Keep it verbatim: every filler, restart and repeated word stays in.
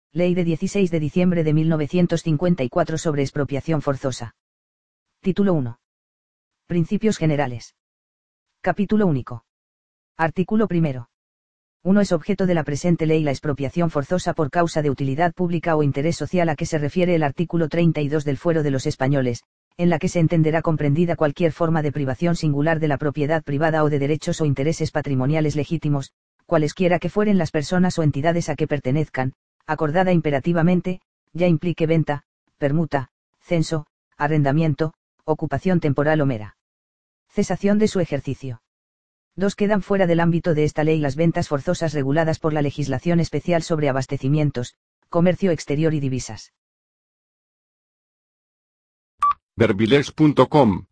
Ley de dieciséis de diciembre de mil novecientos cincuenta y cuatro sobre expropiación forzosa. Título uno. Principios generales. Capítulo único. Artículo primero. uno Es objeto de la presente ley la expropiación forzosa por causa de utilidad pública o interés social a que se refiere el artículo treinta y dos del Fuero de los Españoles, en la que se entenderá comprendida cualquier forma de privación singular de la propiedad privada o de derechos o intereses patrimoniales legítimos, cualesquiera que fueren las personas o entidades a que pertenezcan, acordada imperativamente, ya implique venta, permuta, censo, arrendamiento, ocupación temporal o mera cesación de su ejercicio. dos Quedan fuera del ámbito de esta ley las ventas forzosas reguladas por la legislación especial sobre abastecimientos, comercio exterior y divisas. Verbilex punto com